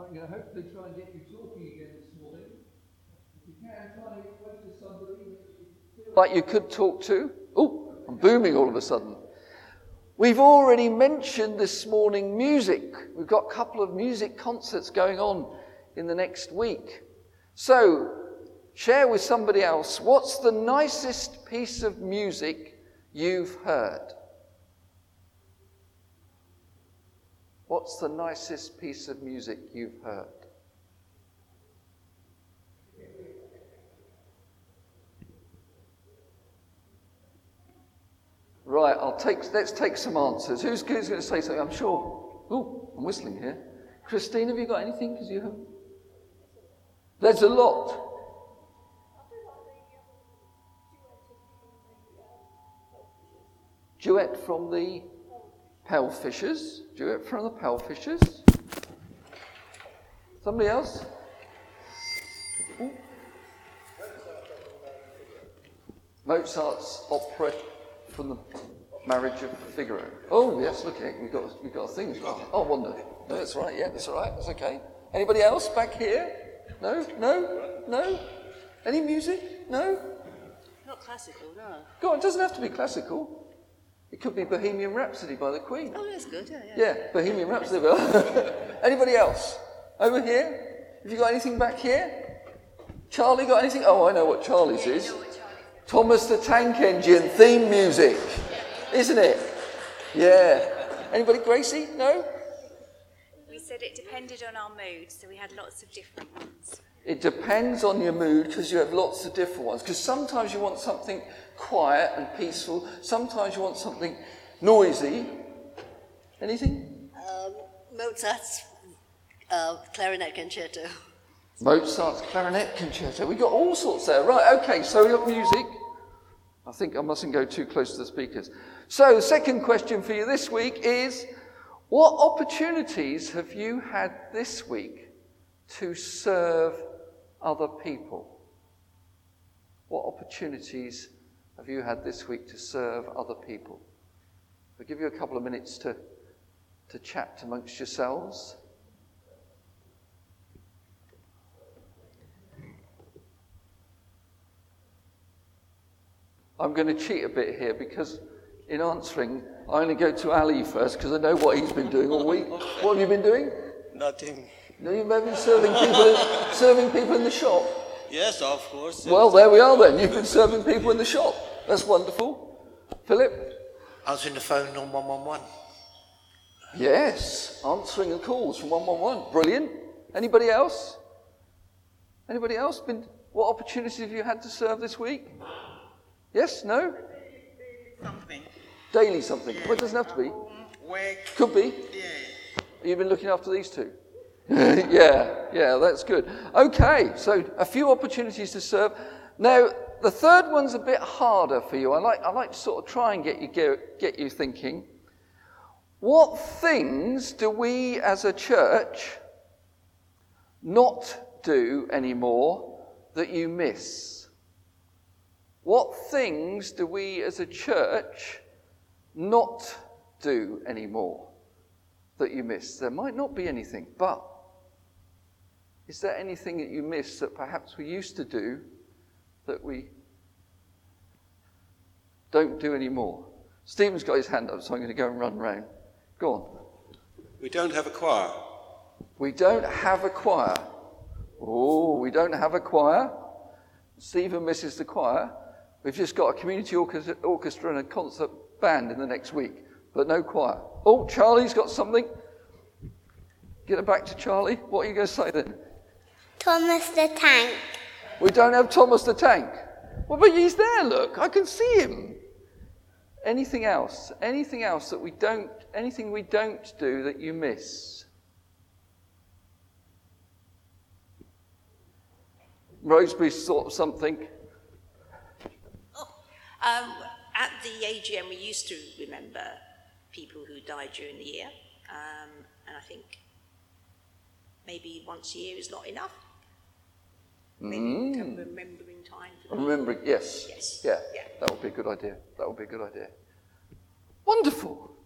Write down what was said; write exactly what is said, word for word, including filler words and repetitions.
I'm going to hopefully try and get you talking again this morning. If you can, try and get close to somebody that you feel like you could talk to. Oh, I'm booming all of a sudden. We've already mentioned this morning music. We've got a couple of music concerts going on in the next week. So, share with somebody else, what's the nicest piece of music you've heard? What's the nicest piece of music you've heard? Right, I'll take. Let's take some answers. Who's, who's going to say something? I'm sure. Oh, I'm whistling here. Christine, have you got anything? Because you have. There's a lot. Duet from the Pellfishers. Duet from the Pellfishers. Somebody else? Ooh. Mozart's opera from the Marriage of Figaro. Oh yes, look here, we've got we've got a thing. Oh, wonder. No, that's right. Yeah, that's all right. That's okay. Anybody else back here? No, no, no. Any music? No. Not classical, no. Go on. It doesn't have to be classical. It could be Bohemian Rhapsody by the Queen. Oh, that's good. Yeah, yeah. Yeah, Bohemian Rhapsody. Anybody else over here? Have you got anything back here? Charlie got anything? Oh, I know what Charlie's yeah, is. You know what Charlie's Thomas the Tank Engine theme music, isn't it? Yeah. Anybody, Gracie? No? We said it depended on our mood, so we had lots of different ones. It depends on your mood because you have lots of different ones. Because sometimes you want something quiet and peaceful. Sometimes you want something noisy. Anything? Um, Mozart's uh, clarinet concerto. Mozart's clarinet concerto. We've got all sorts there. Right, okay, so we've got music. I think I mustn't go too close to the speakers. So the second question for you this week is, what opportunities have you had this week to serve other people? What opportunities have you had this week to serve other people? I'll give you a couple of minutes to, to chat amongst yourselves. I'm going to cheat a bit here because in answering, I only go to Ali first because I know what he's been doing all week. What have you been doing? Nothing. No, you've been serving people, serving people in the shop. Yes, of course. Well, there we are then. You've been serving people in the shop. That's wonderful. Philip? Answering the phone on one one one. Yes, answering the calls from one one one. Brilliant. Anybody else? Anybody else? Been? What opportunities have you had to serve this week? Yes? No? Something. Daily something. Yeah. Well, it doesn't have to be. Work. Could be. Yeah. You've been looking after these two? yeah, yeah, that's good. Okay, so a few opportunities to serve. Now, the third one's a bit harder for you. I like, I like to sort of try and get you get, get you thinking. What things do we as a church not do anymore that you miss? What things do we as a church not do anymore that you miss? There might not be anything, but is there anything that you miss that perhaps we used to do that we don't do anymore? Stephen's got his hand up, so I'm going to go and run round. Go on. We don't have a choir. We don't have a choir. Oh, we don't have a choir. Stephen misses the choir. We've just got a community orchestra, orchestra and a concert band in the next week, but no choir. Oh, Charlie's got something. Get it back to Charlie. What are you going to say then? Thomas the Tank. We don't have Thomas the Tank. Well, but he's there, look. I can see him. Anything else? Anything else that we don't, anything we don't do that you miss? Rosebery's thought of something. Oh, um, at the A G M, we used to remember people who died during the year, um, and I think maybe once a year is not enough. Maybe Mm. we can remember in time. For Remembering, yes. Yes. Yeah, Yeah. that would be a good idea. That would be a good idea. Wonderful.